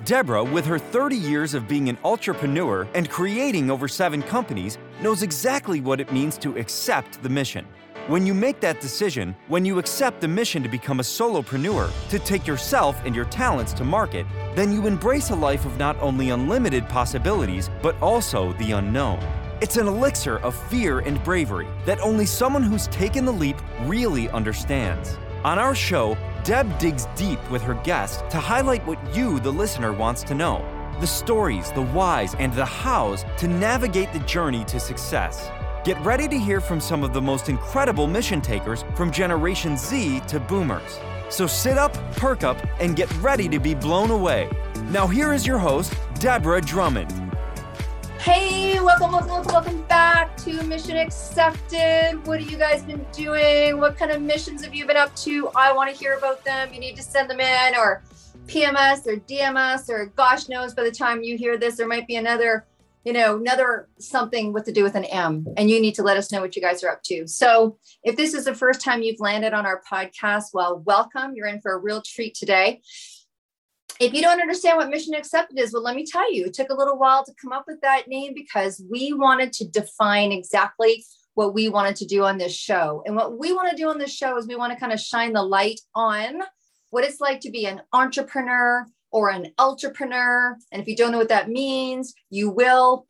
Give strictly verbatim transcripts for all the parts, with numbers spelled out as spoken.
Deborah, with her thirty years of being an entrepreneur and creating over seven companies, knows exactly what it means to accept the mission. When you make that decision, when you accept the mission to become a solopreneur, to take yourself and your talents to market, then you embrace a life of not only unlimited possibilities, but also the unknown. It's an elixir of fear and bravery that only someone who's taken the leap really understands. On our show, Deb digs deep with her guests to highlight what you, the listener, wants to know. The stories, the whys, and the hows to navigate the journey to success. Get ready to hear from some of the most incredible mission takers from Generation Z to Boomers. So sit up, perk up, and get ready to be blown away. Now here is your host, Deborah Drummond. Hey, welcome, welcome, welcome, welcome back to Mission Accepted. What have you guys been doing? What kind of missions have you been up to? I want to hear about them. You need to send them in or P M S or D M S or gosh knows by the time you hear this, there might be another, you know, another something with to do with an M, and you need to let us know what you guys are up to. So if this is the first time you've landed on our podcast, well, welcome. You're in for a real treat today. If you don't understand what Mission Accepted is, well, let me tell you, it took a little while to come up with that name because we wanted to define exactly what we wanted to do on this show. And what we want to do on this show is we want to kind of shine the light on what it's like to be an entrepreneur or an ultrapreneur. And if you don't know what that means, you will.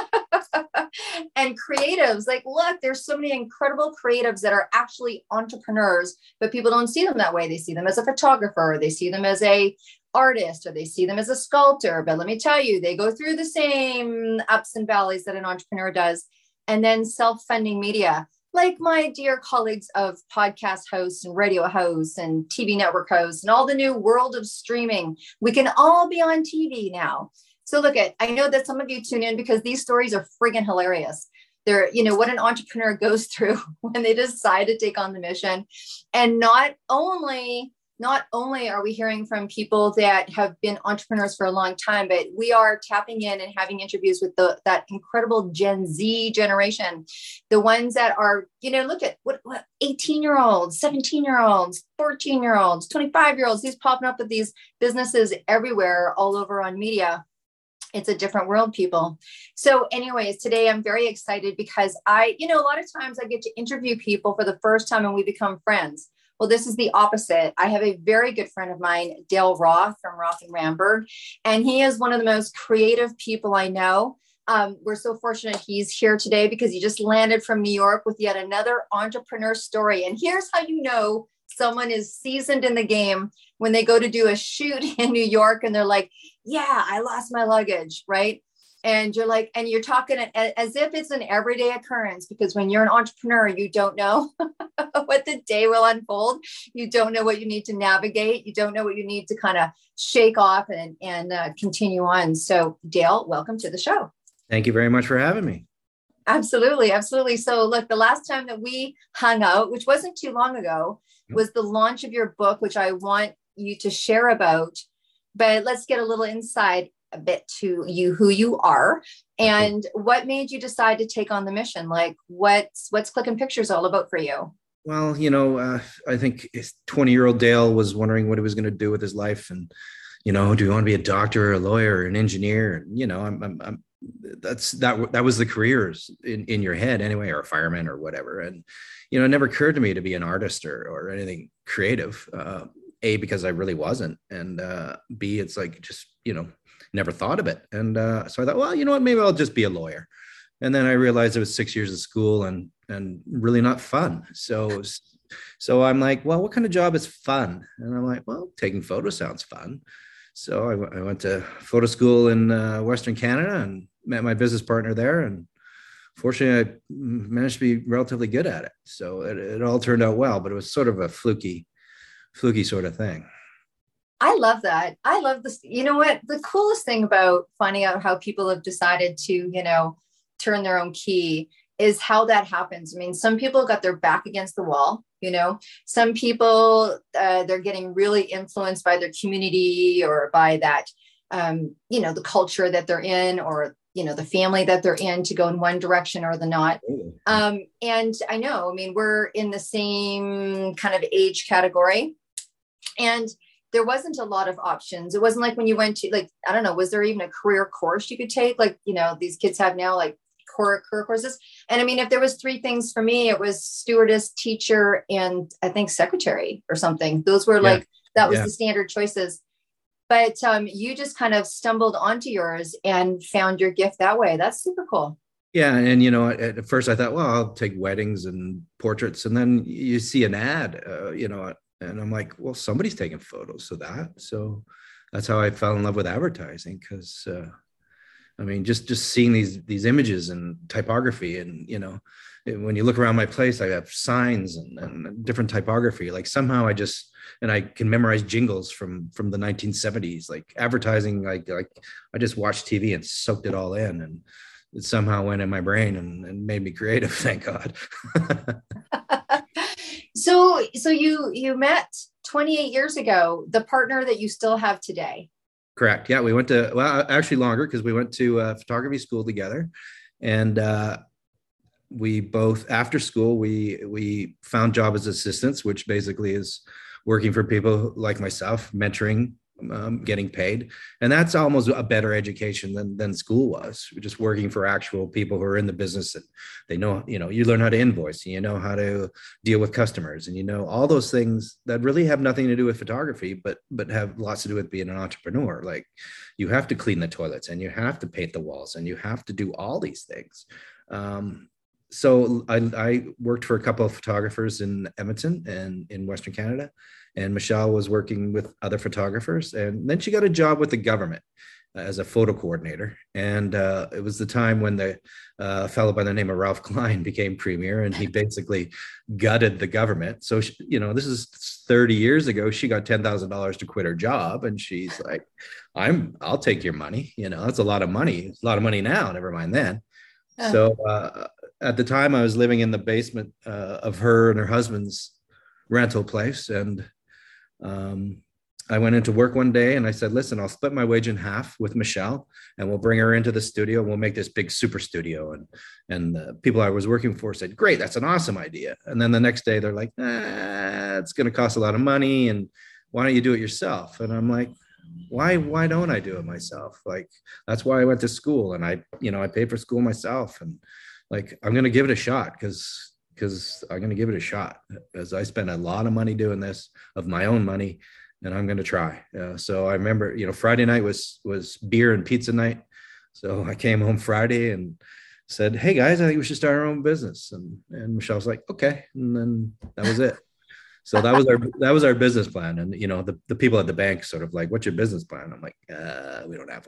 And creatives, like, look, there's so many incredible creatives that are actually entrepreneurs, but people don't see them that way. They see them as a photographer, they see them as a artist, or they see them as a sculptor. But let me tell you, they go through the same ups and valleys that an entrepreneur does. And then self-funding media, like my dear colleagues of podcast hosts and radio hosts and T V network hosts and all the new world of streaming, we can all be on T V now. So look at, I know that some of you tune in because these stories are friggin' hilarious. They're, you know, what an entrepreneur goes through when they decide to take on the mission. And not only Not only are we hearing from people that have been entrepreneurs for a long time, but we are tapping in and having interviews with the, that incredible Gen Z generation, the ones that are, you know, look at what, what eighteen year olds, seventeen year olds, fourteen year olds, twenty-five year olds, these popping up with these businesses everywhere, all over on media. It's a different world, people. So anyways, today I'm very excited because I, you know, a lot of times I get to interview people for the first time and we become friends. Well, this is the opposite. I have a very good friend of mine, Dale Roth from Roth and Ramberg, and he is one of the most creative people I know. Um, we're so fortunate he's here today because he just landed from New York with yet another entrepreneur story. And here's how you know someone is seasoned in the game when they go to do a shoot in New York and they're like, yeah, I lost my luggage, right? And you're like, and you're talking as if it's an everyday occurrence, because when you're an entrepreneur, you don't know what the day will unfold. You don't know what you need to navigate. You don't know what you need to kind of shake off and, and uh, continue on. So Dale, welcome to the show. Thank you very much for having me. Absolutely. Absolutely. So look, the last time that we hung out, which wasn't too long ago, was the launch of your book, which I want you to share about. But let's get a little inside a bit to you, who you are, and what made you decide to take on the mission. Like, what's what's Clicking Pictures all about for you? Well, you know, uh, I think twenty-year-old Dale was wondering what he was going to do with his life, and you know, do you want to be a doctor, or a lawyer, or an engineer? And you know, I'm, I'm, I'm that's that that was the careers in, in your head anyway, or a fireman or whatever. And you know, it never occurred to me to be an artist or or anything creative. Uh, A, because I really wasn't, and uh, B, it's like just you know. Never thought of it. And uh, so I thought, well, you know what, maybe I'll just be a lawyer. And then I realized it was six years of school and and really not fun. So, so I'm like, well, what kind of job is fun? And I'm like, well, taking photos sounds fun. So I, w- I went to photo school in uh, Western Canada and met my business partner there. And fortunately, I managed to be relatively good at it. So it, it all turned out well, but it was sort of a fluky, fluky sort of thing. I love that. I love this. You know what? The coolest thing about finding out how people have decided to, you know, turn their own key is how that happens. I mean, some people got their back against the wall, you know, some people, uh, they're getting really influenced by their community or by that, um, you know, the culture that they're in, or, you know, the family that they're in, to go in one direction or the not. Um, and I know, I mean, we're in the same kind of age category. And there wasn't a lot of options. It wasn't like when you went to, like, I don't know, was there even a career course you could take? Like, you know, these kids have now, like, core career courses. And I mean, if there was three things for me, it was stewardess, teacher, and I think secretary or something. Those were yeah. like, that was yeah. the standard choices. But um, you just kind of stumbled onto yours and found your gift that way. That's super cool. Yeah. And, you know, at, at first I thought, well, I'll take weddings and portraits. And then you see an ad, uh, you know, and I'm like, well, somebody's taking photos of that. So that's how I fell in love with advertising. Because, uh, I mean, just just seeing these these images and typography, and, you know, when you look around my place, I have signs and, and different typography. Like somehow I just, and I can memorize jingles from from the nineteen seventies, like advertising. Like like I just watched T V and soaked it all in, and it somehow went in my brain and, and made me creative. Thank God. So, so you, you met twenty-eight years ago, the partner that you still have today. Correct. Yeah. We went to, well, actually longer, because we went to uh, photography school together, and uh, we both, after school, we, we found job as assistants, which basically is working for people like myself, mentoring, um, getting paid. And that's almost a better education than, than school was. We're just working for actual people who are in the business, and they know, you know, you learn how to invoice, and you know how to deal with customers, and you know, all those things that really have nothing to do with photography, but, but have lots to do with being an entrepreneur. Like, you have to clean the toilets, and you have to paint the walls, and you have to do all these things. Um, so I, I worked for a couple of photographers in Edmonton and in Western Canada, and Michelle was working with other photographers. And then she got a job with the government as a photo coordinator. And uh, it was the time when the uh, fellow by the name of Ralph Klein became premier, and he basically gutted the government. So, she, you know, this is thirty years ago. She got ten thousand dollars to quit her job. And she's like, I'm, I'll take your money. You know, that's a lot of money. It's a lot of money now, never mind then. Yeah. So uh, at the time I was living in the basement uh, of her and her husband's rental place. And um, I went into work one day and I said, listen, I'll split my wage in half with Michelle, and we'll bring her into the studio, and we'll make this big super studio. And, and the people I was working for said, great, that's an awesome idea. And then the next day they're like, ah, it's going to cost a lot of money, and why don't you do it yourself? And I'm like, why, why don't I do it myself? Like, that's why I went to school, and I, you know, I paid for school myself, and like, I'm going to give it a shot, because because I'm going to give it a shot, as I spent a lot of money doing this of my own money, and I'm going to try. Uh, so I remember, you know, Friday night was, was beer and pizza night. So I came home Friday and said, hey guys, I think we should start our own business. And, and Michelle was like, okay. And then that was it. So that was our, that was our business plan. And, you know, the, the people at the bank sort of like, what's your business plan? I'm like, uh, we don't have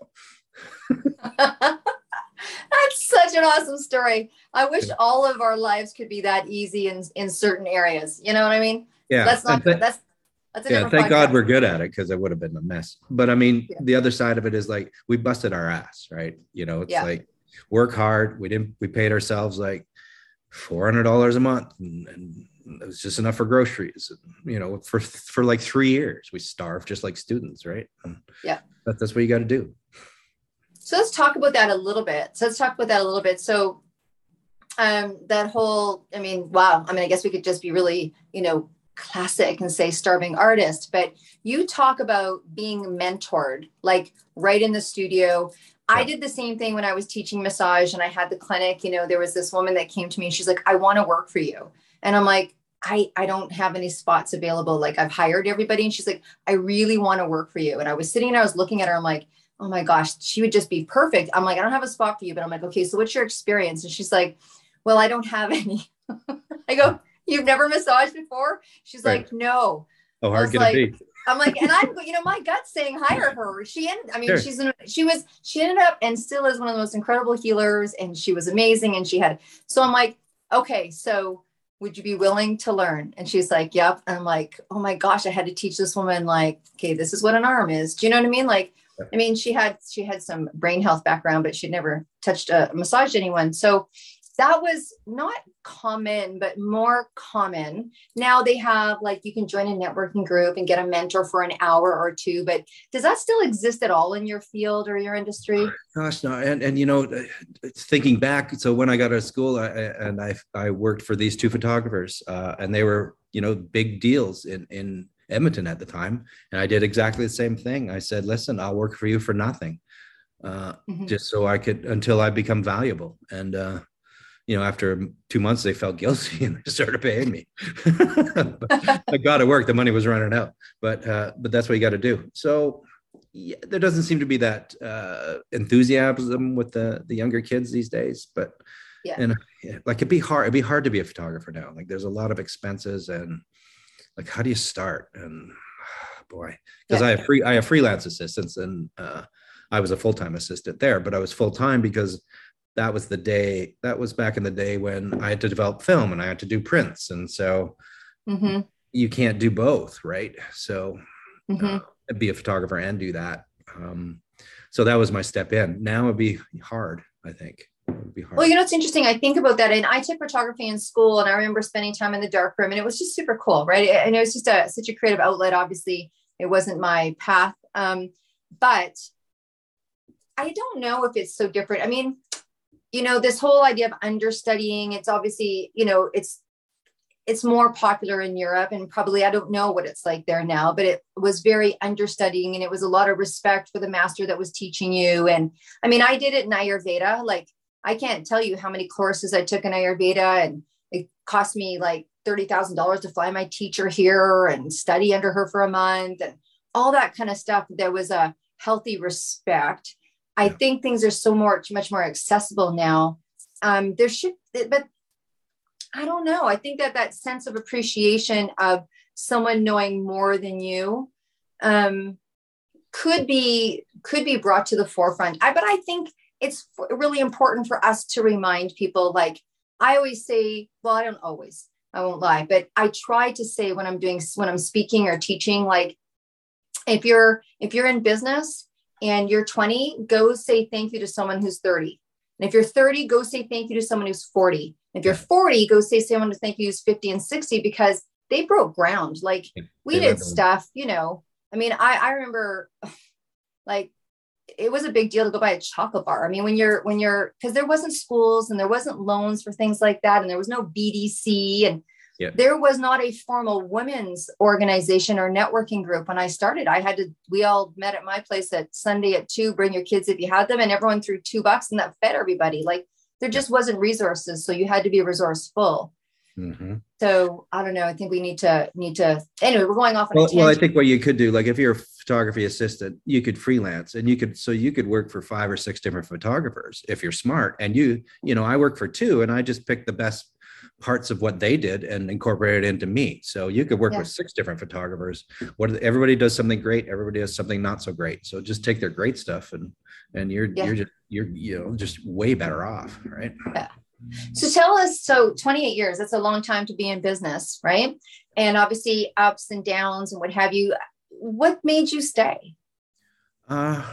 one. That's such an awesome story. I wish all of our lives could be that easy in, in certain areas. You know what I mean? Yeah. That's not, th- that's, that's a yeah. Thank podcast. God we're good at it, because it would have been a mess. But I mean, yeah. the other side of it is like, we busted our ass, right? You know, it's yeah. like, work hard. We didn't, we paid ourselves like four hundred dollars a month, and, and it was just enough for groceries. And, you know, for, for like three years, we starved just like students. Right. And yeah. That, that's what you got to do. So let's talk about that a little bit. So let's talk about that a little bit. So um, that whole, I mean, wow. I mean, I guess we could just be really, you know, classic and say starving artist, but you talk about being mentored, like right in the studio. Yeah. I did the same thing when I was teaching massage and I had the clinic. You know, there was this woman that came to me and she's like, I want to work for you. And I'm like, I, I don't have any spots available. Like, I've hired everybody. And she's like, I really want to work for you. And I was sitting and I was looking at her. I'm like, oh my gosh, she would just be perfect. I'm like, I don't have a spot for you, but I'm like, okay, so what's your experience? And she's like, well, I don't have any. I go, you've never massaged before? She's right. like, no. Oh, hard can like, it be? I'm like, and I'm, you know, my gut's saying hire her. She ended, I mean, sure. she's, in, she was, she ended up and still is one of the most incredible healers. And she was amazing. And she had, so I'm like, okay, so would you be willing to learn? And she's like, yep. And I'm like, oh my gosh, I had to teach this woman, like, okay, this is what an arm is. Do you know what I mean? Like, I mean, she had, she had some brain health background, but she'd never touched a massaged anyone. So that was not common, but more common. Now they have, like, you can join a networking group and get a mentor for an hour or two, but does that still exist at all in your field or your industry? Gosh, no. And, and, you know, thinking back, so when I got out of school I, and I, I worked for these two photographers uh, and they were, you know, big deals in, in Edmonton at the time. And I did exactly the same thing. I said, listen, I'll work for you for nothing, uh, mm-hmm. just so I could, until I become valuable. And, uh, you know, after two months, they felt guilty and they started paying me. I got to work. The money was running out, but, uh, but that's what you got to do. So yeah, there doesn't seem to be that uh, enthusiasm with the, the younger kids these days, but yeah. And yeah, like it'd be hard, it'd be hard to be a photographer now. Like there's a lot of expenses and like, how do you start? And boy, because yeah. I have free, I have freelance assistants and uh, I was a full-time assistant there, but I was full-time because that was the day, that was back in the day when I had to develop film and I had to do prints. And so mm-hmm. you can't do both. Right. So mm-hmm. uh, be a photographer and do that. Um, so that was my step in. Now it'd be hard, I think. It would be hard. Well, you know, it's interesting. I think about that. And I took photography in school and I remember spending time in the darkroom and it was just super cool. Right. And it was just a, such a creative outlet. Obviously it wasn't my path. Um, but I don't know if it's so different. I mean, you know, this whole idea of understudying, it's obviously, you know, it's, it's more popular in Europe and probably, I don't know what it's like there now, but it was very understudying and it was a lot of respect for the master that was teaching you. And I mean, I did it in Ayurveda. Like, I can't tell you how many courses I took in Ayurveda and it cost me like thirty thousand dollars to fly my teacher here and study under her for a month and all that kind of stuff. There was a healthy respect. I think things are so much, much more accessible now. Um, there should, but I don't know. I think that that sense of appreciation of someone knowing more than you um, could be, could be brought to the forefront. I, but I think it's really important for us to remind people, like I always say, well, I don't always, I won't lie, but I try to say when I'm doing, when I'm speaking or teaching, like if you're, if you're in business, and you're twenty, go say thank you to someone who's thirty. And if you're thirty, go say thank you to someone who's forty. If you're forty, go say someone to thank you who's fifty and sixty because they broke ground. Like we did stuff, you know, I mean, I, I remember like it was a big deal to go buy a chocolate bar. I mean, when you're, when you're, cause there wasn't schools and there wasn't loans for things like that. And there was no B D C and yeah. There was not a formal women's organization or networking group. When I started, I had to, we all met at my place at Sunday at two, bring your kids if you had them, and everyone threw two bucks and that fed everybody. Like there just wasn't resources. So you had to be resourceful. Mm-hmm. So I don't know. I think we need to, need to, anyway, we're going off on well, a tangent. Well, I think what you could do, like if you're a photography assistant, you could freelance and you could, so you could work for five or six different photographers if you're smart. And you, you know, I work for two and I just picked the best parts of what they did and incorporate it into me. So you could work yeah. with six different photographers. What everybody does something great. Everybody does something not so great. So just take their great stuff and, and you're, yeah. you're just, you're, you know, just way better off. Right. Yeah. So tell us, so twenty-eight years, that's a long time to be in business, right? And obviously ups and downs and what have you. What made you stay? Uh,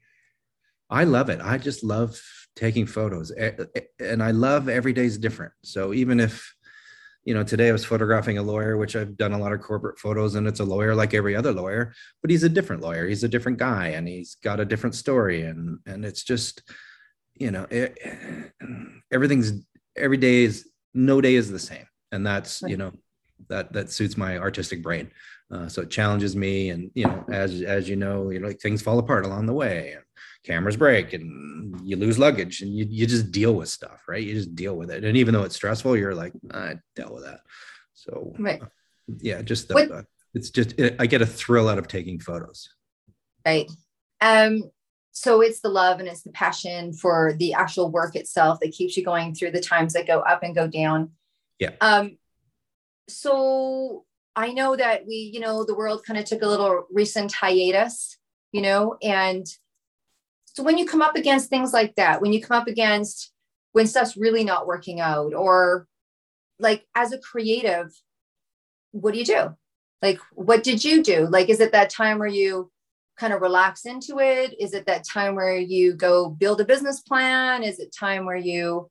I love it. I just love taking photos and I love every day is different. So even if, you know, today I was photographing a lawyer, which I've done a lot of corporate photos and it's a lawyer like every other lawyer, but he's a different lawyer. He's a different guy and he's got a different story. And, and it's just, you know, it, everything's, every day is, no day is the same. And that's, you know, that, that suits my artistic brain. Uh, so it challenges me. And, you know, as, as you know, you know, like things fall apart along the way and cameras break and you lose luggage and you, you just deal with stuff, right? You just deal with it. And even though it's stressful, you're like, I dealt with that. So right. uh, yeah, just, the, uh, it's just, it, I get a thrill out of taking photos. Right. Um, so it's the love and it's the passion for the actual work itself that keeps you going through the times that go up and go down. Yeah. Um, so I know that we, you know, the world kind of took a little recent hiatus, you know, and so when you come up against things like that, when you come up against when stuff's really not working out, or like as a creative, what do you do? Like, what did you do? Like, is it that time where you kind of relax into it? Is it that time where you go build a business plan? Is it time where you?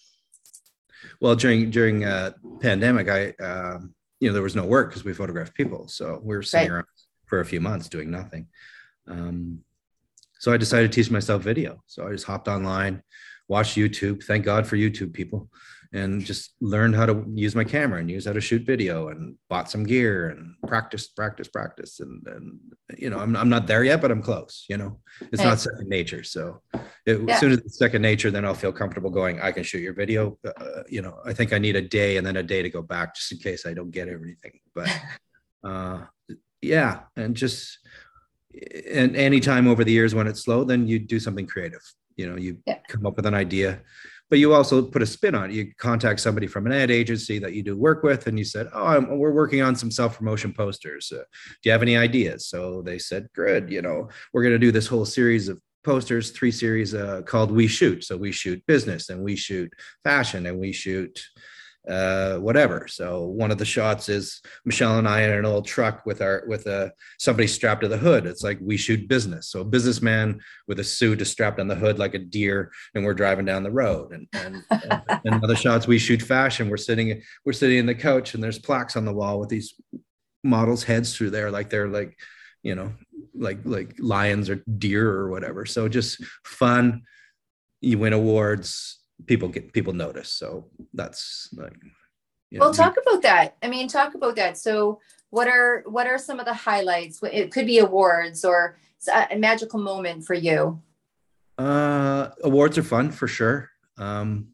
Well, during, during uh pandemic, I, um, you know, there was no work because we photographed people. So we were sitting right. around for a few months doing nothing. Um, so I decided to teach myself video. So I just hopped online, watched YouTube. Thank God for YouTube, people. and just learned how to use my camera and use how to shoot video and bought some gear and practice, practice, practice. And, and you know, I'm, I'm not there yet, but I'm close, you know, it's Right. not second nature. So it, Yeah. as soon as it's second nature, then I'll feel comfortable going, I can shoot your video. Uh, you know, I think I need a day and then a day to go back just in case I don't get everything. But uh, yeah. And just, and anytime over the years when it's slow, then you do something creative. You know, you Yeah. come up with an idea, but you also put a spin on it. You contact somebody from an ad agency that you do work with, and you said, "Oh, I'm, we're working on some self-promotion posters. Uh, do you have any ideas?" So they said, "Good. You know, we're going to do this whole series of posters, three series uh, called We Shoot. So we shoot business, and we shoot fashion, and we shoot uh whatever." So one of the shots is Michelle and I in an old truck with our with a somebody strapped to the hood. It's like we shoot business. So a businessman with a suit is strapped on the hood like a deer, and we're driving down the road. And and, and, and other shots we shoot fashion. We're sitting we're sitting in the couch, and there's plaques on the wall with these models' heads through there, like they're like, you know, like like lions or deer or whatever. So just fun. You win awards. People get people notice. So that's like, you know, Well, talk about that. I mean, talk about that. So what are, what are some of the highlights? It could be awards or a magical moment for you. uh, awards are fun for sure. Um,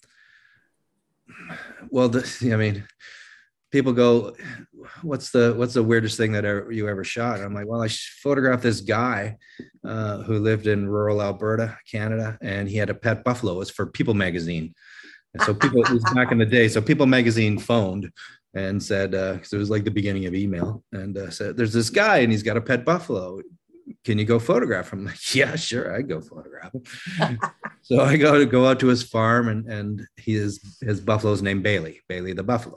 well, the, I mean, people go, what's the, what's the weirdest thing that ever, you ever shot? And I'm like, well, I photographed this guy uh, who lived in rural Alberta, Canada, and he had a pet buffalo. It was for People magazine. And so people, it was back in the day. So People magazine phoned and said, uh, cause it was like the beginning of email, and uh, said, there's this guy and he's got a pet buffalo. Can you go photograph him? I'm like, yeah, sure. I go photograph him. So I go to go out to his farm, and, and he is, his buffalo's named Bailey, Bailey the buffalo.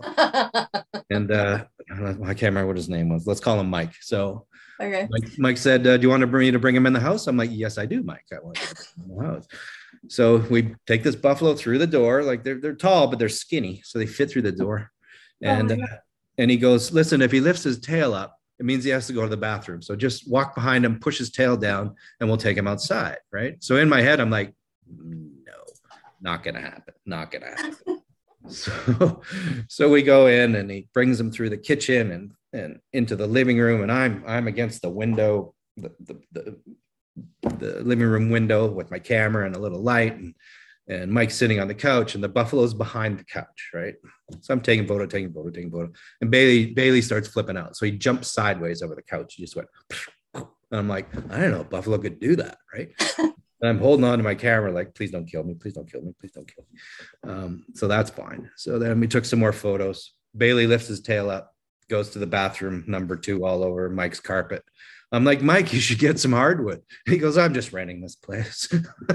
And uh, I can't remember what his name was. Let's call him Mike. So Okay. Mike, Mike said, uh, do you want to bring me to bring him in the house? I'm like, yes, I do, Mike. I want to bring him in the house. So we take this buffalo through the door. Like they're, they're tall, but they're skinny. So they fit through the door. And, Oh, uh, and he goes, listen, if he lifts his tail up, it means he has to go to the bathroom. So just walk behind him, push his tail down, and we'll take him outside. Right. So in my head, I'm like, no, not going to happen. Not going to happen. So, so we go in, and he brings him through the kitchen and, and into the living room. And I'm, I'm against the window, the, the, the, the living room window with my camera and a little light. And, and Mike's sitting on the couch, and the buffalo's behind the couch. Right. So I'm taking photo, taking photo, taking photo. And Bailey, Bailey starts flipping out. So he jumps sideways over the couch. He just went, and I'm like, I don't know, buffalo could do that. Right. And I'm holding on to my camera, like, please don't kill me. Please don't kill me. Please don't kill me. Um, so that's fine. So then we took some more photos. Bailey lifts his tail up, goes to the bathroom, number two, all over Mike's carpet. I'm like, Mike, you should get some hardwood. He goes, I'm just renting this place.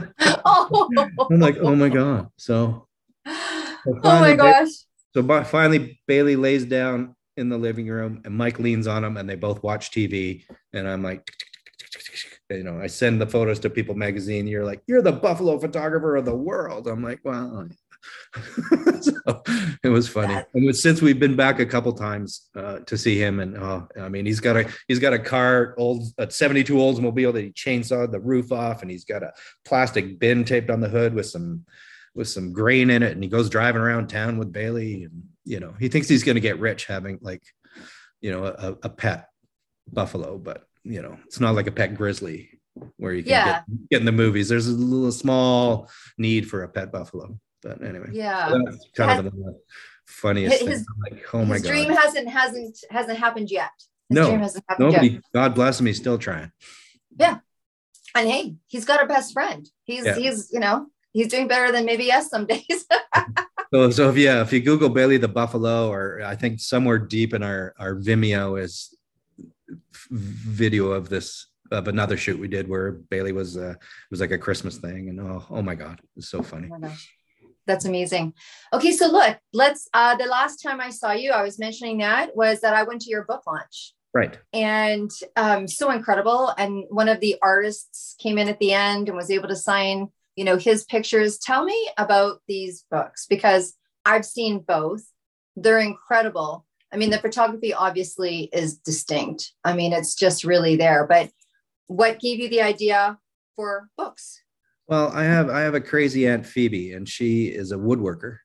Oh. I'm like, oh my God. So, so Oh my finally, gosh. so by, finally, Bailey lays down in the living room, and Mike leans on him, and they both watch T V. And I'm like, you know, I send the photos to People magazine. You're like, you're the buffalo photographer of the world. I'm like, well, so it was funny. And since we've been back a couple times uh, to see him, and oh, I mean, he's got a he's got a car, old a seventy-two Oldsmobile that he chainsawed the roof off, and he's got a plastic bin taped on the hood with some with some grain in it, and he goes driving around town with Bailey, and you know, he thinks he's going to get rich having like, you know, a, a pet buffalo, but you know, it's not like a pet grizzly where you can Yeah. get, get in the movies. There's a little small need for a pet buffalo. But anyway, Yeah. so that's kind of the funniest His- thing. I'm like, oh my His God. dream hasn't hasn't hasn't happened yet. His No, dream hasn't happened Nobody, yet. God bless him, he's still trying. And hey, he's got a best friend. He's Yeah. he's you know, he's doing better than maybe us some days. So, so if yeah, if you Google Bailey the Buffalo, or I think somewhere deep in our, our Vimeo is video of this, of another shoot we did where Bailey was, uh, it was like a Christmas thing. And oh, oh my God, it's so funny. Oh my gosh. That's amazing. Okay, so look, let's uh the last time I saw you, I was mentioning that was that I went to your book launch. Right. And um so incredible. And one of the artists came in at the end and was able to sign, you know, his pictures. Tell me about these books, because I've seen both. They're incredible. I mean, the photography obviously is distinct. I mean, it's just really there. But what gave you the idea for books? Well, I have I have a crazy Aunt Phoebe, and she is a woodworker,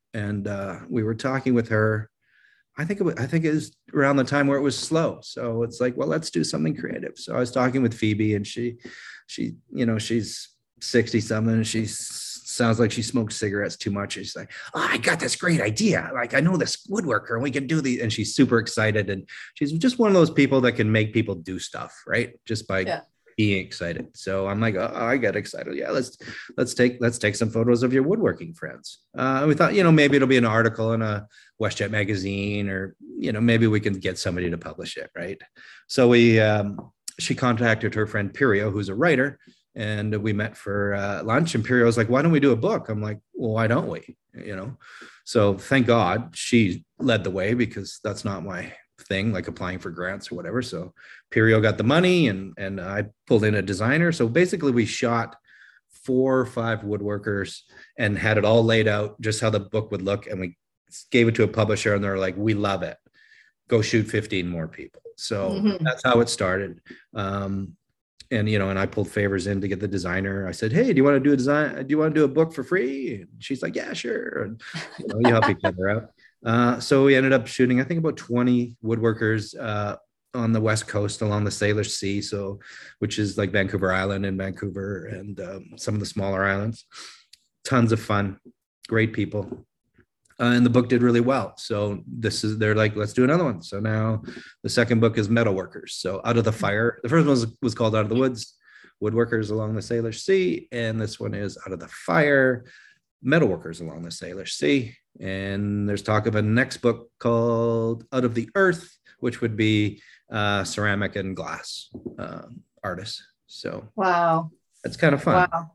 and uh, we were talking with her. I think it was, I think it was around the time where it was slow. So it's like, well, let's do something creative. So I was talking with Phoebe, and she, she, you know, she's sixty something, and she sounds like she smokes cigarettes too much. She's like, oh, I got this great idea. Like, I know this woodworker, and we can do these. And she's super excited. And she's just one of those people that can make people do stuff, right? Just by yeah. being excited. So I'm like, oh, I get excited. Yeah, let's let's take let's take some photos of your woodworking friends. Uh, we thought, you know, maybe it'll be an article in a WestJet magazine, or, you know, maybe we can get somebody to publish it, right? So we um, she contacted her friend Pirio, who's a writer, and we met for uh, lunch. And Pirio was like, why don't we do a book? I'm like, well, why don't we? You know, so thank God she led the way, because that's not my thing, like applying for grants or whatever. So Pirio got the money, and and I pulled in a designer. So basically we shot four or five woodworkers and had it all laid out just how the book would look. And we gave it to a publisher, and they're like, we love it. Go shoot fifteen more people. So mm-hmm. that's how it started. Um, and, you know, and I pulled favors in to get the designer. I said, hey, do you want to do a design? Do you want to do a book for free? And she's like, yeah, sure. And, you know, you help each other out. Uh, so we ended up shooting, I think, about twenty woodworkers uh, on the West Coast along the Salish Sea. So, which is like Vancouver Island and Vancouver, and um, some of the smaller islands. Tons of fun, great people. Uh, and the book did really well. So this is, they're like, let's do another one. So now the second book is Metalworkers. So Out of the Fire. The first one was, was called Out of the Woods, Woodworkers Along the Salish Sea. And this one is Out of the Fire, Metalworkers Along the Salish Sea. And there's talk of a next book called Out of the Earth, which would be uh, ceramic and glass uh, artists. So wow, it's kind of fun. Wow.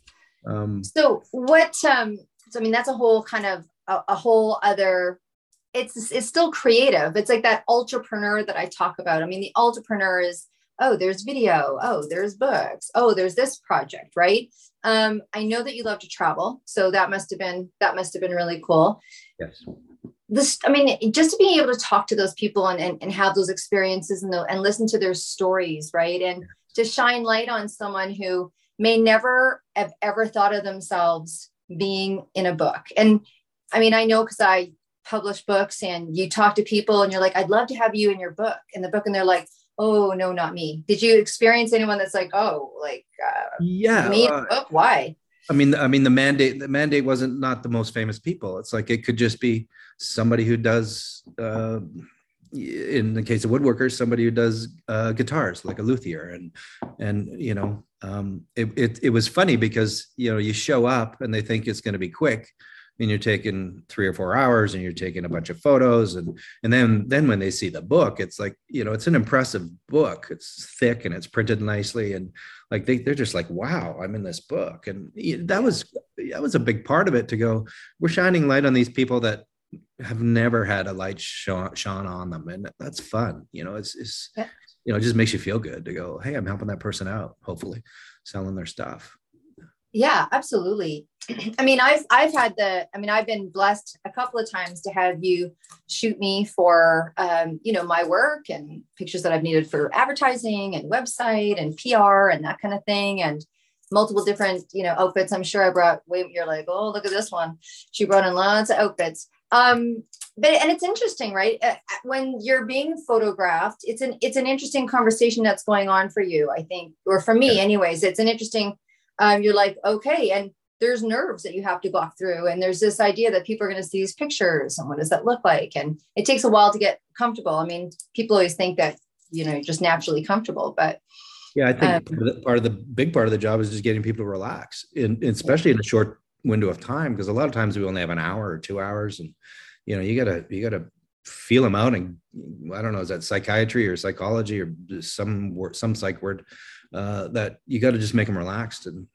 Um, so what, um, so I mean, that's a whole kind of a, a whole other, it's, it's still creative. It's like that entrepreneur that I talk about. I mean, the entrepreneur is, oh, there's video. Oh, there's books. Oh, there's this project, right? Um, I know that you love to travel. So that must've been, that must've been really cool. Yes. This, I mean, just to be able to talk to those people and, and, and have those experiences and, the, and listen to their stories, right? And to shine light on someone who may never have ever thought of themselves being in a book. And I mean, I know, because I publish books, and you talk to people and you're like, I'd love to have you in your book, in the book. And they're like, oh, no, not me. Did you experience anyone that's like, oh, like, uh, yeah, me in a book? Why? I mean, I mean, the mandate, the mandate wasn't not the most famous people. It's like, it could just be somebody who does, uh, in the case of woodworkers, somebody who does uh, guitars, like a luthier. And, and, you know, um, it, it, it was funny because, you know, you show up and they think it's going to be quick, and you're taking three or four hours and you're taking a bunch of photos. And, and then, then when they see the book, it's like, you know, it's an impressive book. It's thick and it's printed nicely. And like, they, they're just like, wow, I'm in this book. And that was, that was a big part of it, to go, we're shining light on these people that have never had a light shone, shone on them. And that's fun. You know, it's, it's, yeah. you know, it just makes you feel good to go, hey, I'm helping that person out, hopefully selling their stuff. Yeah, absolutely. I mean, I've, I've had the, I mean, I've been blessed a couple of times to have you shoot me for, um, you know, my work and pictures that I've needed for advertising and website and P R and that kind of thing. And multiple different, you know, outfits. I'm sure I brought, wait, you're like, oh, look at this one. She brought in lots of outfits. Um, but, and it's interesting, right? Uh, when you're being photographed, it's an, it's an interesting conversation that's going on for you, I think, or for me anyways. It's an interesting, um, you're like, okay. And there's nerves that you have to walk through. And there's this idea that people are going to see these pictures and what does that look like? And it takes a while to get comfortable. I mean, people always think that, you know, you're just naturally comfortable, but yeah, I think um, part, of the, part of the big part of the job is just getting people to relax, in, especially in a short window of time, because a lot of times we only have an hour or two hours, and you know, you gotta you gotta feel them out. And I don't know, is that psychiatry or psychology or some word, some psych word uh, that you got to just make them relaxed. And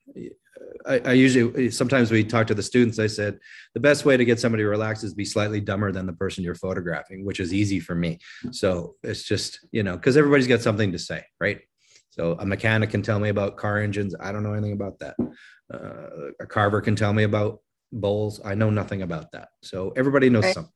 I, I usually, sometimes we talk to the students, I said, the best way to get somebody relaxed is be slightly dumber than the person you're photographing, which is easy for me. So it's just, you know, because everybody's got something to say, right? So a mechanic can tell me about car engines. I don't know anything about that. Uh, a carver can tell me about bowls. I know nothing about that. So everybody knows right. something.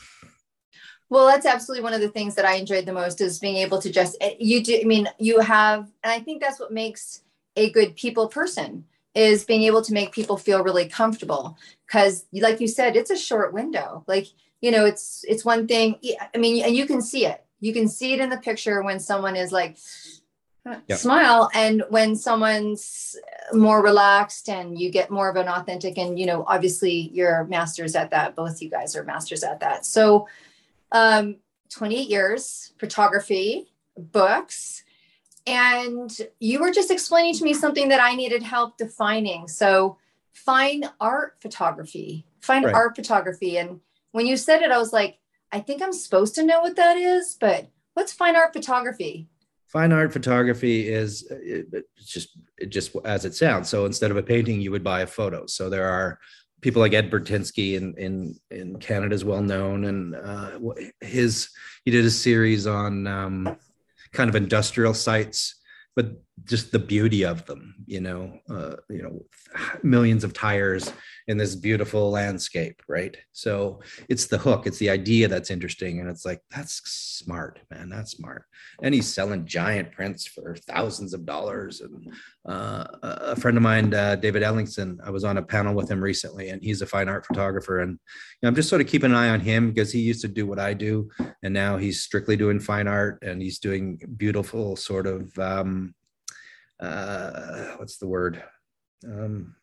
Well, that's absolutely one of the things that I enjoyed the most, is being able to just, you do, I mean, you have, and I think that's what makes a good people person. is being able to make people feel really comfortable. Because like you said, it's a short window. Like, you know, it's, it's one thing. I mean, and you can see it, you can see it in the picture when someone is like, yep. smile, and when someone's more relaxed, and you get more of an authentic, and, you know, obviously you're masters at that. Both you guys are masters at that. So, um, twenty-eight years, photography, books. And you were just explaining to me something that I needed help defining. So fine art photography, fine right. art photography. And when you said it, I was like, I think I'm supposed to know what that is, but what's fine art photography? Fine art photography is it's just, it just as it sounds. So instead of a painting, you would buy a photo. So there are people like Ed Bertinsky in, in, in Canada is well known. And uh, his, he did a series on, um, kind of industrial sites, but just the beauty of them, you know, uh, you know, millions of tires in this beautiful landscape, right? So it's the hook, it's the idea that's interesting. And it's like, that's smart, man, that's smart. And he's selling giant prints for thousands of dollars. And uh, a friend of mine, uh, David Ellingson, I was on a panel with him recently, and he's a fine art photographer. And you know, I'm just sort of keeping an eye on him because he used to do what I do. And now he's strictly doing fine art, and he's doing beautiful sort of, um, uh, what's the word? Um,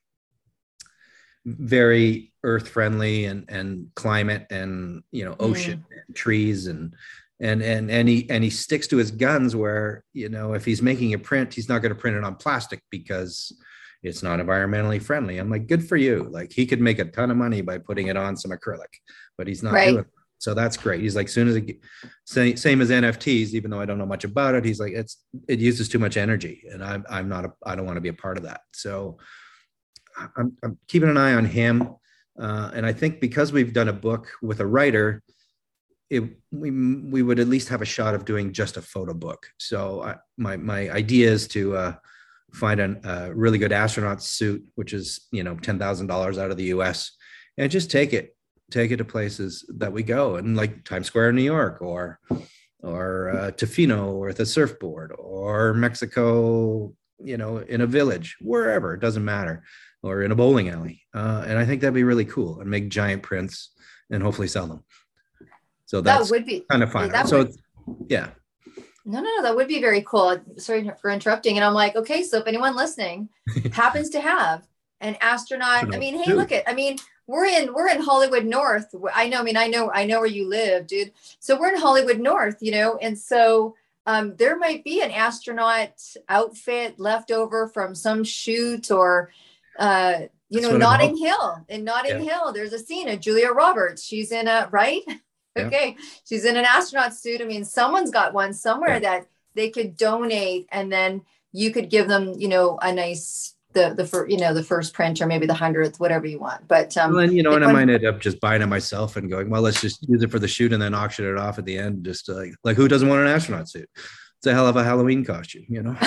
very earth friendly and, and climate and, you know, ocean mm. and trees and, and, and, and he, and he sticks to his guns where, you know, if he's making a print, he's not going to print it on plastic because it's not environmentally friendly. I'm like, good for you. Like, he could make a ton of money by putting it on some acrylic, but he's not right. doing it. So that's great. He's like, soon as it, same, same as N F Ts, even though I don't know much about it, he's like, it's, it uses too much energy, and I'm, I'm not, a, I don't want to be a part of that. So I'm, I'm keeping an eye on him. Uh, and I think because we've done a book with a writer, it, we, we would at least have a shot of doing just a photo book. So I, my, my idea is to uh, find an, a really good astronaut suit, which is, you know, ten thousand dollars out of the U S, and just take it, take it to places that we go, and like Times Square in New York, or, or uh, Tofino with a surfboard, or Mexico, you know, in a village, wherever, it doesn't matter, or in a bowling alley. Uh, and I think that'd be really cool, and make giant prints and hopefully sell them. So that's that would be kind of fun. That so would, yeah. No, no, no, that would be very cool. Sorry for interrupting. And I'm like, okay, so if anyone listening happens to have an astronaut, I mean, hey, look at, I mean, we're in, we're in Hollywood North. I know, I mean, I know, I know where you live, dude. So we're in Hollywood North, you know? And so um, there might be an astronaut outfit left over from some shoot, or, uh, you That's know, Notting Hill. In Notting yeah. Hill, there's a scene of Julia Roberts. She's in a, right? Yeah. Okay. She's in an astronaut suit. I mean, someone's got one somewhere yeah. that they could donate, and then you could give them, you know, a nice, the, the, fir- you know, the first print, or maybe the hundredth, whatever you want. But, um, well, and, you know, and I might end up just buying it myself and going, well, let's just use it for the shoot and then auction it off at the end. Just uh, like, like, who doesn't want an astronaut suit? It's a hell of a Halloween costume, you know?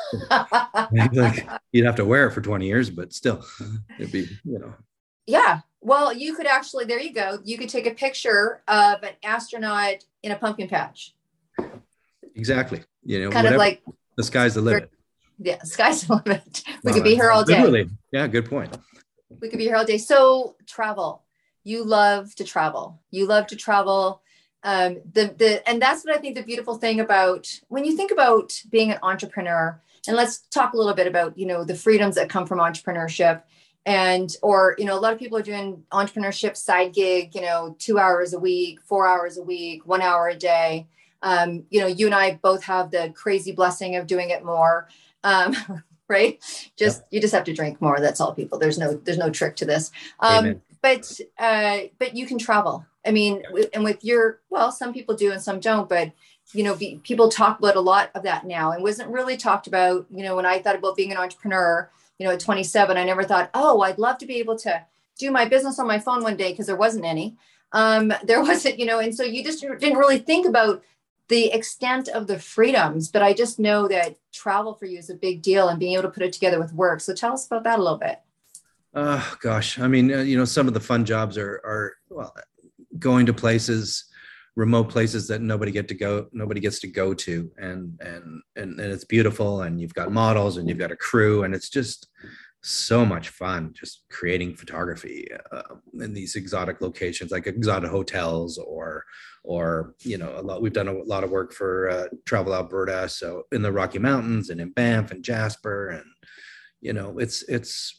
Like, you'd have to wear it for twenty years, but still it'd be, you know. Yeah. Well, you could actually, there you go. You could take a picture of an astronaut in a pumpkin patch. Exactly. You know, kind whatever. Of like the sky's the limit. Yeah, sky's the limit. We wow, could be here all day. Literally. Yeah, good point. We could be here all day. So travel. You love to travel. You love to travel. Um, the the and that's what I think the beautiful thing about when you think about being an entrepreneur. And let's talk a little bit about, you know, the freedoms that come from entrepreneurship. And, or, you know, a lot of people are doing entrepreneurship side gig, you know, two hours a week, four hours a week, one hour a day. Um, you know, you and I both have the crazy blessing of doing it more, um, right? Just, yep. You just have to drink more. That's all, people. There's no, there's no trick to this. Um, but, uh, but you can travel. I mean, w- and with your, well, some people do and some don't, but, you know, be, people talk about a lot of that now, and wasn't really talked about, you know, when I thought about being an entrepreneur, you know, at twenty-seven, I never thought, oh, I'd love to be able to do my business on my phone one day, because there wasn't any. Um, there wasn't, you know, and so you just didn't really think about the extent of the freedoms. But I just know that travel for you is a big deal, and being able to put it together with work. So tell us about that a little bit. Oh, gosh. I mean, uh, you know, some of the fun jobs are, are well, going to places, remote places that nobody get to go, nobody gets to go to. And, and, and, and it's beautiful. And you've got models and you've got a crew, and it's just so much fun just creating photography uh, in these exotic locations, like exotic hotels, or, or, you know, a lot, we've done a lot of work for uh, Travel Alberta. So in the Rocky Mountains and in Banff and Jasper, and, you know, it's, it's,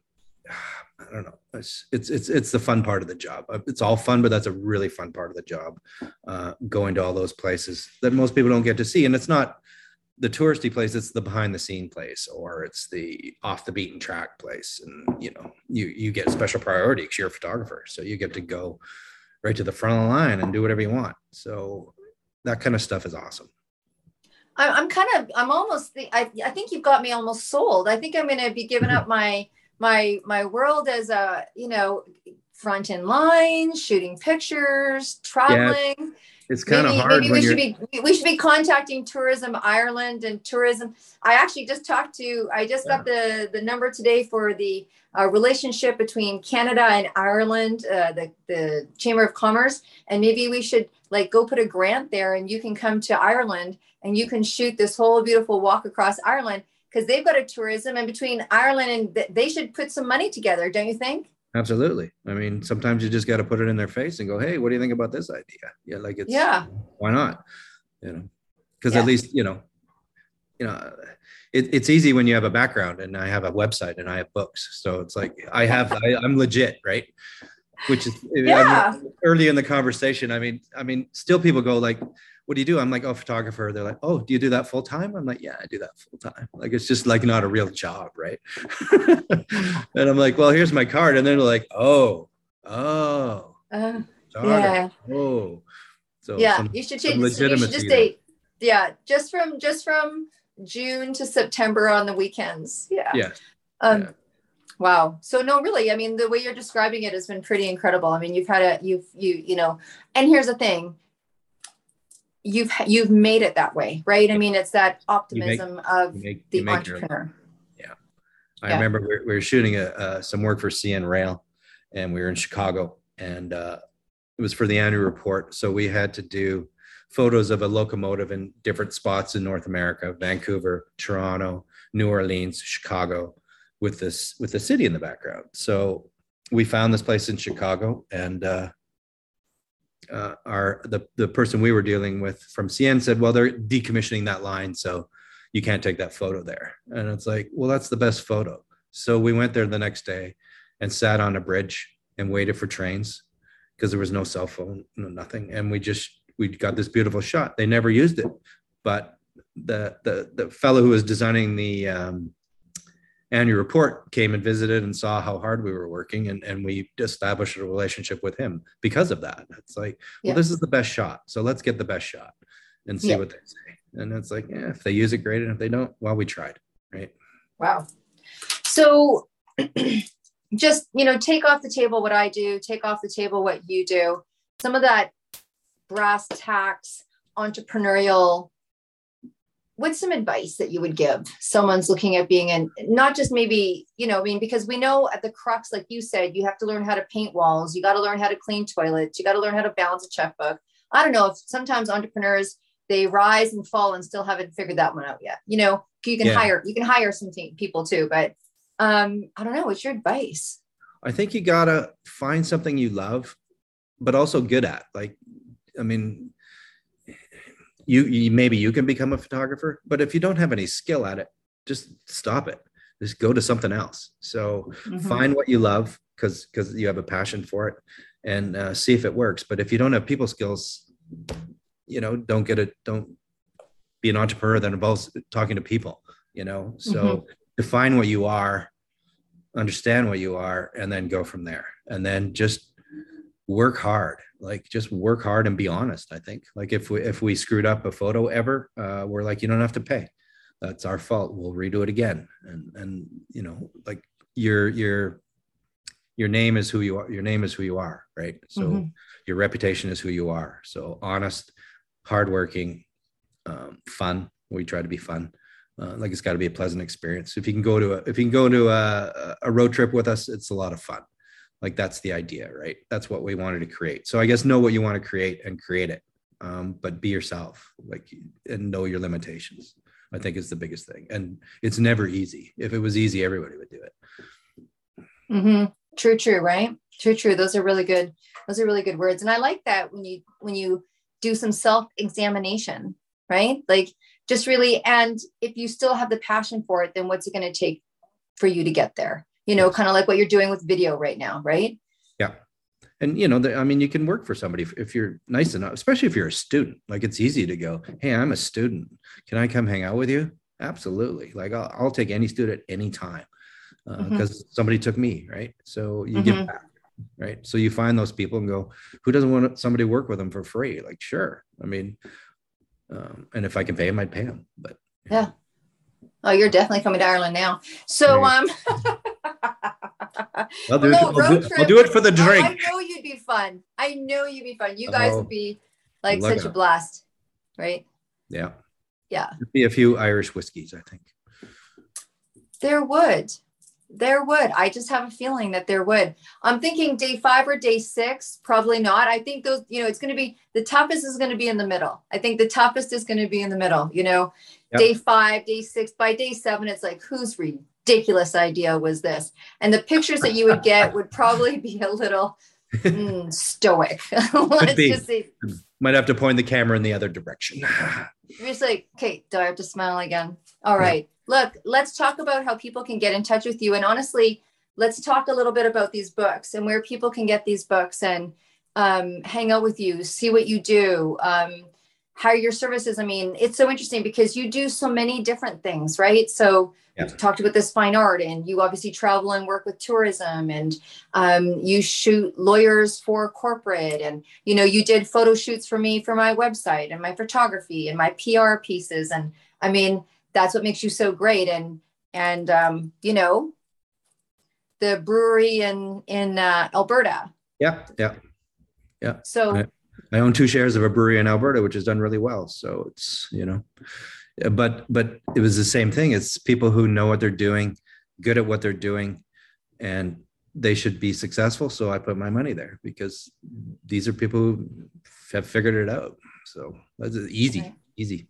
I don't know. It's, it's, it's, it's the fun part of the job. It's all fun, but that's a really fun part of the job. Uh, going to all those places that most people don't get to see. And it's not the touristy place, it's the behind the scene place, or it's the off the beaten track place. And, you know, you, you get special priority because you're a photographer. So you get to go right to the front of the line and do whatever you want. So that kind of stuff is awesome. I'm kind of, I'm almost, the, I, I think you've got me almost sold. I think I'm going to be giving up my, my, my world as a, you know, front in line, shooting pictures, traveling. Yeah, it's kind of hard. Maybe we should be, we should be contacting Tourism Ireland and tourism. I actually just talked to, I just yeah. got the, the number today for the uh, relationship between Canada and Ireland, uh, the, the Chamber of Commerce. And maybe we should like go put a grant there, and you can come to Ireland and you can shoot this whole beautiful walk across Ireland, because they've got a tourism, and between Ireland and th- they should put some money together. Don't you think? Absolutely. I mean, sometimes you just got to put it in their face and go, hey, what do you think about this idea? Yeah. Like it's, yeah, why not? You know, because yeah. at least, you know, you know, it, it's easy when you have a background, and I have a website and I have books. So it's like, I have, I, I'm legit, right? Which is yeah. I mean, early in the conversation. I mean, I mean, still people go like, what do you do? I'm like, oh, photographer. They're like, oh, do you do that full time? I'm like, yeah, I do that full time. Like, it's just like not a real job, right? And I'm like, well, here's my card. And then they're like, oh, oh, uh, yeah, oh. So yeah, some, you should change. You should just say, yeah, just from just from June to September on the weekends. Yeah. Yeah. Um, yeah. Wow. So no, really, I mean, the way you're describing it has been pretty incredible. I mean, you've had a, you've, you, you know, and here's the thing. You've you've made it that way, right? I mean, it's that optimism make, of make, the entrepreneur. Your, yeah, I yeah. remember we were, we were shooting a, uh, some work for C N Rail, and we were in Chicago, and uh, it was for the annual report. So we had to do photos of a locomotive in different spots in North America: Vancouver, Toronto, New Orleans, Chicago, with this with the city in the background. So we found this place in Chicago, and uh, Uh, our the, the person we were dealing with from C N said, well, they're decommissioning that line, so you can't take that photo there. And it's like, well, that's the best photo. So we went there the next day and sat on a bridge and waited for trains, because there was no cell phone, no nothing. And we just, we got this beautiful shot. They never used it, but the the the fellow who was designing the um, annual report came and visited and saw how hard we were working, and, and we established a relationship with him because of that. It's like, well, yeah. this is the best shot, so let's get the best shot and see yeah. what they say. And it's like, yeah, if they use it, great. And if they don't, well, we tried, right? Wow. So just, you know, take off the table what I do, take off the table what you do. Some of that brass tacks, entrepreneurial, what's some advice that you would give someone's looking at being in, not just maybe, you know, I mean, because we know at the crux, like you said, you have to learn how to paint walls. You got to learn how to clean toilets. You got to learn how to balance a checkbook. I don't know if sometimes entrepreneurs, they rise and fall and still haven't figured that one out yet. You know, you can yeah. hire, you can hire some te- people too, but um, I don't know. What's your advice? I think you got to find something you love, but also good at. Like, I mean, You, you maybe you can become a photographer, but if you don't have any skill at it, just stop it. Just go to something else. So mm-hmm. find what you love, because because you have a passion for it, and uh, see if it works. But if you don't have people skills, you know, don't get it. Don't be an entrepreneur that involves talking to people. You know, so mm-hmm. define what you are, understand what you are, and then go from there. And then just work hard. Like, just work hard and be honest. I think, like, if we if we screwed up a photo ever, uh, we're like, you don't have to pay. That's our fault. We'll redo it again. And and you know, like, your your your name is who you are. Your name is who you are, right? So mm-hmm. your reputation is who you are. So honest, hardworking, um, fun. We try to be fun. Uh, like, it's got to be a pleasant experience. If you can go to a if you can go to a, a road trip with us, it's a lot of fun. Like, that's the idea, right? That's what we wanted to create. So I guess know what you want to create and create it, um, but be yourself, like, and know your limitations. I think is the biggest thing. And it's never easy. If it was easy, everybody would do it. Mm-hmm. True, true, right? True, true. Those are really good. Those are really good words. And I like that when you, when you do some self-examination, right? Like just really, and if you still have the passion for it, then what's it going to take for you to get there? You know, kind of like what you're doing with video right now, right? Yeah. And, you know, the, I mean, you can work for somebody if, if you're nice enough, especially if you're a student. Like it's easy to go, hey, I'm a student. Can I come hang out with you? Absolutely. Like I'll, I'll take any student any time because uh, mm-hmm. somebody took me, right? So you mm-hmm. give back, right? So you find those people and go, who doesn't want somebody to work with them for free? Like, sure. I mean, um, and if I can pay them, I'd pay them. But yeah. yeah. Oh, you're definitely coming to Ireland now. So, um, I'll do, well, no, it, I'll, do, I'll do it for the drink. Oh, I know you'd be fun. I know you'd be fun. You guys oh, would be like such a blast, right? Yeah. Yeah. There'd be a few Irish whiskeys, I think. There would. There would. I just have a feeling that there would. I'm thinking day five or day six, probably not. I think those, you know, it's going to be, the toughest is going to be in the middle. I think the toughest is going to be in the middle, you know, yep. Day five, day six, by day seven, it's like, whose ridiculous idea was this? And the pictures that you would get would probably be a little mm, stoic. Let's just say. Might have to point the camera in the other direction. You're just like, okay, do I have to smile again? All right. Yeah. Look, let's talk about how people can get in touch with you. And honestly, let's talk a little bit about these books and where people can get these books and um, hang out with you, see what you do, um, how your services. I mean, it's so interesting because you do so many different things, right? So yeah. we talked about this fine art, and you obviously travel and work with tourism, and um, you shoot lawyers for corporate. And, you know, you did photo shoots for me for my website and my photography and my P R pieces. And I mean, that's what makes you so great. And, and, um, you know, the brewery in, in, uh, Alberta. Yeah. Yeah. Yeah. So I, I own two shares of a brewery in Alberta, which has done really well. So it's, you know, but, but it was the same thing. It's people who know what they're doing, good at what they're doing, and they should be successful. So I put my money there because these are people who have figured it out. So that's easy, okay. easy.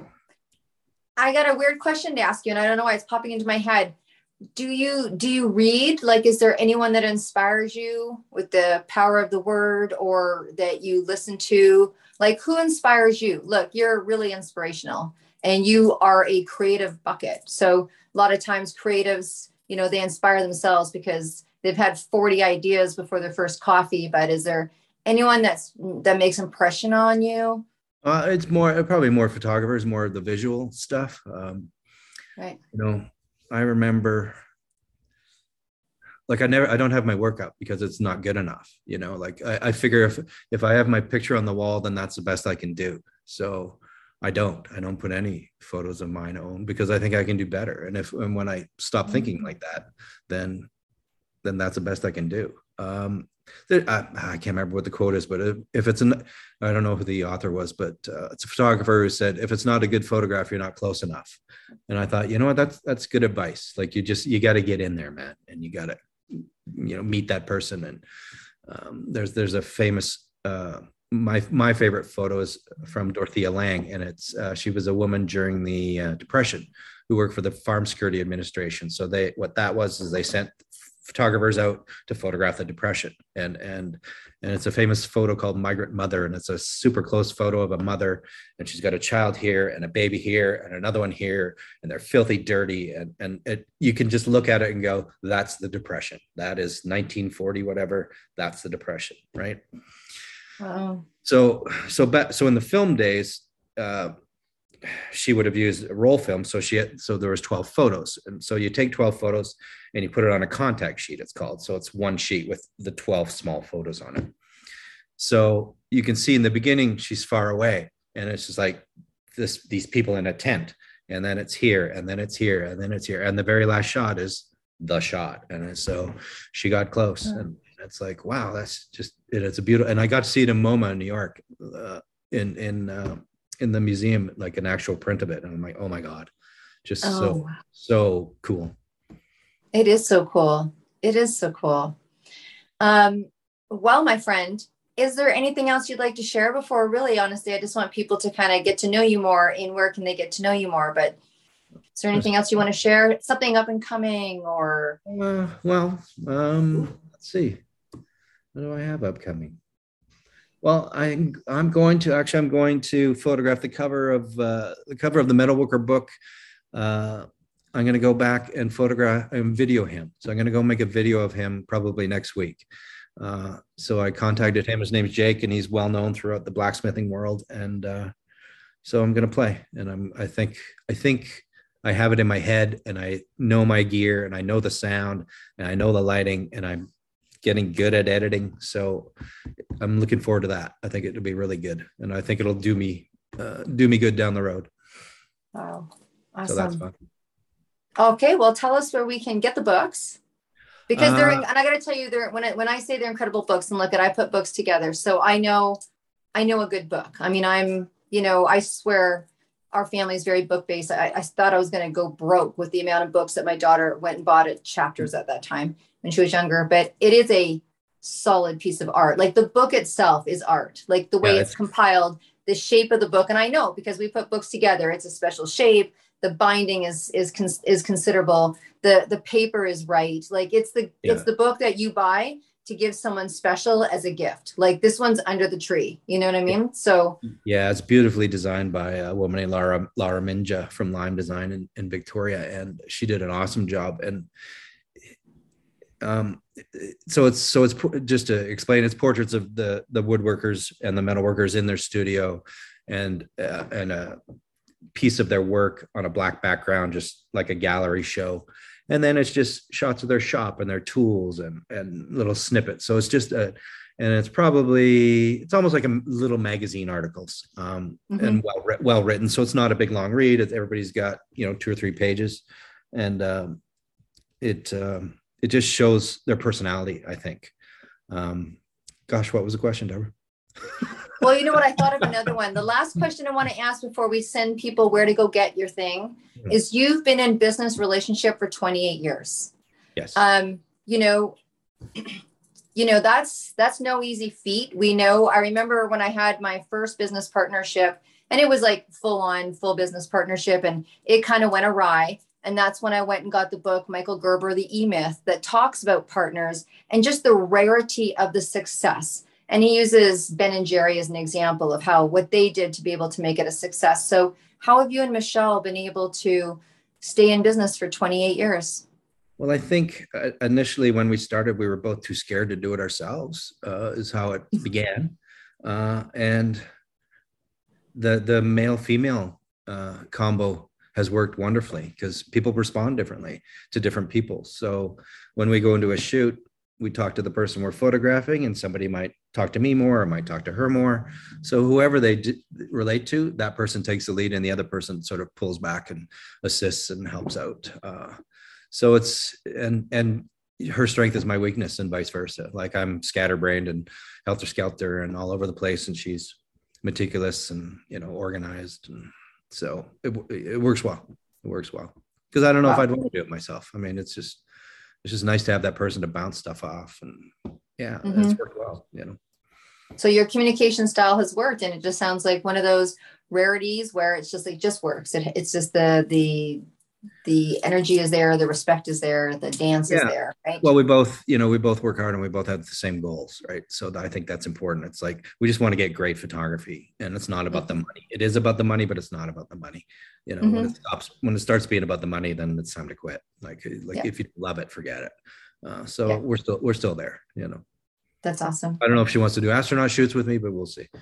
I got a weird question to ask you, and I don't know why it's popping into my head. Do you, do you read? Like, is there anyone that inspires you with the power of the word, or that you listen to? Like, who inspires you? Look, you're really inspirational, and you are a creative bucket. So a lot of times creatives, you know, they inspire themselves because they've had forty ideas before their first coffee. But is there anyone that's, that makes impression on you? Uh, it's more, probably more photographers, more of the visual stuff. Um, right. You know, I remember, like I never, I don't have my work up because it's not good enough. You know, like I, I figure if, if I have my picture on the wall, then that's the best I can do. So I don't, I don't put any photos of mine own because I think I can do better. And if, and when I stop mm-hmm. thinking like that, then, then that's the best I can do. Um, There, I, I can't remember what the quote is, but if, if it's an, I don't know who the author was, but uh, it's a photographer who said, if it's not a good photograph, you're not close enough. And I thought, you know what, that's, that's good advice. Like you just, you got to get in there, man. And you got to, you know, meet that person. And um, there's, there's a famous, uh, my, my favorite photo is from Dorothea Lange. And it's, uh, she was a woman during the uh, Depression who worked for the Farm Security Administration. So they, what that was, is they sent photographers out to photograph the Depression. And, and, and it's a famous photo called Migrant Mother. And it's a super close photo of a mother, and she's got a child here and a baby here and another one here, and they're filthy dirty. And, and it, you can just look at it and go, that's the Depression. That is nineteen forty, whatever. That's the Depression. Right. Wow. So, so, ba- so in the film days, uh, she would have used a roll film. So she had, so there was twelve photos. And so you take twelve photos and you put it on a contact sheet, it's called. So it's one sheet with the twelve small photos on it. So you can see in the beginning, she's far away, and it's just like this, these people in a tent, and then it's here, and then it's here, and then it's here. And the very last shot is the shot. And so she got close, and it's like, wow, that's just, it, it's a beautiful, and I got to see it in MoMA in New York, uh, in, in, uh, in the museum, like an actual print of it. And I'm like, oh my God, just oh. so, so cool. It is so cool. It is so cool. Um, well, my friend, is there anything else you'd like to share before? Really, honestly, I just want people to kind of get to know you more. And where can they get to know you more? But Is there anything else you want to share? Something up and coming or? Uh, well, um, let's see. What do I have upcoming? Well, I'm I'm going to actually I'm going to photograph the cover of uh, the cover of the Metalworker book. Uh, I'm going to go back and photograph and video him. So I'm going to go make a video of him probably next week. Uh, so I contacted him. His name's Jake, and he's well known throughout the blacksmithing world. And uh, so I'm going to play. And I'm I think I think I have it in my head, and I know my gear, and I know the sound, and I know the lighting, and I'm getting good at editing. So I'm looking forward to that. I think it'll be really good. And I think it'll do me, uh, do me good down the road. Wow. Awesome. So that's fun. Okay. Well, tell us where we can get the books, because they're, Uh, and I got to tell you, they're, when I, when I say they're incredible books, and look at, I put books together. So I know, I know a good book. I mean, I'm, you know, I swear our family is very book based. I, I thought I was going to go broke with the amount of books that my daughter went and bought at Chapters at that time when she was younger, but it is a solid piece of art. Like the book itself is art, like the way Yeah, it's, it's- compiled, the shape of the book. And I know because we put books together, it's a special shape. The binding is, is, cons- is considerable. The, the paper is right. Like it's the, Yeah. it's the book that you buy to give someone special as a gift. Like this one's under the tree. You know what I mean? So Yeah, it's beautifully designed by a woman named Laura Laura Minja from Lime Design in, in Victoria, and she did an awesome job. And um, so it's so it's just to explain, it's portraits of the the woodworkers and the metalworkers in their studio, and uh, and a piece of their work on a black background, just like a gallery show. And then it's just shots of their shop and their tools and and little snippets. So it's just a, and it's probably, it's almost like a little magazine articles, um, Mhm. and well well written. So it's not a big long read. It's, everybody's got, you know, two or three pages, and um, it um, it just shows their personality, I think. Um, gosh, what was the question, Deborah? well, you know what? I thought of another one. The last question I want to ask before we send people where to go get your thing Mhm. is you've been in business relationship for twenty-eight years. Yes. Um, you know, you know, that's, that's no easy feat. We know, I remember when I had my first business partnership, and it was like full on full business partnership, and it kind of went awry. And that's when I went and got the book, Michael Gerber, The E-Myth, that talks about partners and just the rarity of the success. And he uses Ben and Jerry as an example of how, what they did to be able to make it a success. So how have you and Michelle been able to stay in business for twenty-eight years? Well, I think uh, initially when we started, we were both too scared to do it ourselves, uh, is how it began. Uh, and the the male female uh, combo has worked wonderfully because people respond differently to different people. So when we go into a shoot, we talk to the person we're photographing, and somebody might talk to me more or might talk to her more. So whoever they d- relate to, that person takes the lead, and the other person sort of pulls back and assists and helps out. Uh, so it's, and, and her strength is my weakness and vice versa. Like I'm scatterbrained and helter skelter and all over the place, and she's meticulous and, you know, organized. And so it, it works well. It works well. Because I don't know Wow. if I'd want to do it myself. I mean, it's just, it's just nice to have that person to bounce stuff off. And yeah, Mhm. it's worked well, you know. So your communication style has worked, and it just sounds like one of those rarities where it's just like, just works. It, it's just the, the, the energy is there. The respect is there. The dance is Yeah. there. Right. Well, we both, you know, we both work hard and we both have the same goals, right? So I think that's important. It's like, we just want to get great photography, and it's not about the money. It is about the money, but it's not about the money. You know, when it stops, when it starts being about the money, then it's time to quit. Like, like Yeah. if you love it, forget it. Uh, so Yeah. we're still, we're still there, you know. That's awesome. I don't know if she wants to do astronaut shoots with me, but we'll see.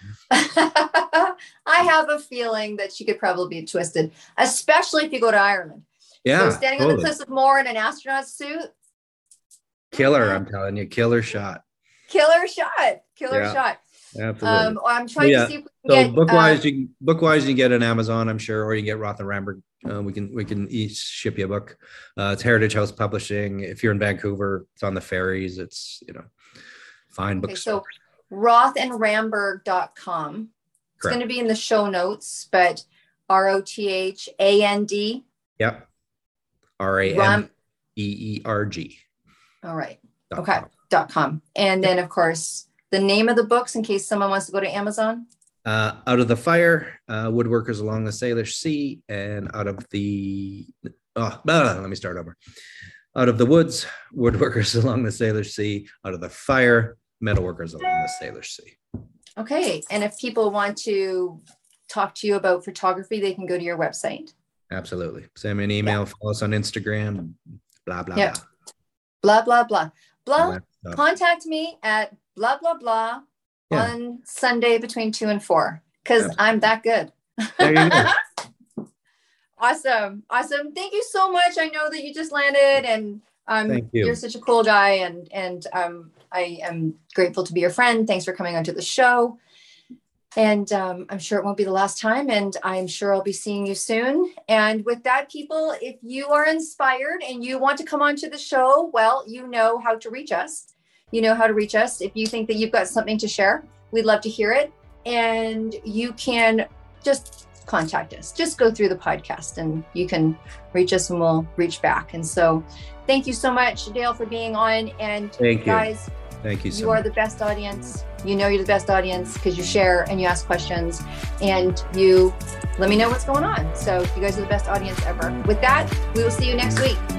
I have a feeling that she could probably be twisted, especially if you go to Ireland. Yeah, So standing on totally. the cliffs of Moher in an astronaut suit, Killer, I'm telling you, killer shot. killer shot, killer Yeah. shot. Absolutely. Um, I'm trying Yeah. to see if we So can get, book wise, uh, you can book wise, you can get it on Amazon, I'm sure, or you can get Roth and Ramberg. Uh, we can we can each ship you a book. Uh, it's Heritage House Publishing. If you're in Vancouver, it's on the ferries. It's, you know, fine okay, books. so roth and ramberg dot com. It's Correct. going to be in the show notes, but R O T H A N D. Yep. R A M E E R G. All right. dot Okay. com. Dot com. And then, of course, the name of the books in case someone wants to go to Amazon. Uh, out of the fire, uh, woodworkers along the Salish Sea, and out of the, oh, blah, blah, let me start over. Out of the woods, woodworkers along the Salish Sea. Out of the fire, metalworkers along the Salish Sea. Okay. And if people want to talk to you about photography, they can go to your website. Absolutely. Send me an email, yeah. Follow us on Instagram, blah, blah, yeah. blah. Blah, blah, blah. Blah, contact me at blah, blah, blah yeah. on Sunday between two and four, because I'm that good. There you go. Awesome. Awesome. Thank you so much. I know that you just landed, and um, Thank you. You're such a cool guy, and, and um, I am grateful to be your friend. Thanks for coming onto the show. And um, I'm sure it won't be the last time, and I'm sure I'll be seeing you soon. And with that, people, if you are inspired and you want to come onto the show, well, you know how to reach us. You know how to reach us. If you think that you've got something to share, we'd love to hear it. And you can just contact us. Just go through the podcast and you can reach us and we'll reach back. And so thank you so much, Dale, for being on. And thank guys, you. Thank you so you much. are the best audience. You know you're the best audience because you share and you ask questions and you let me know what's going on. So you guys are the best audience ever. With that, we will see you next week.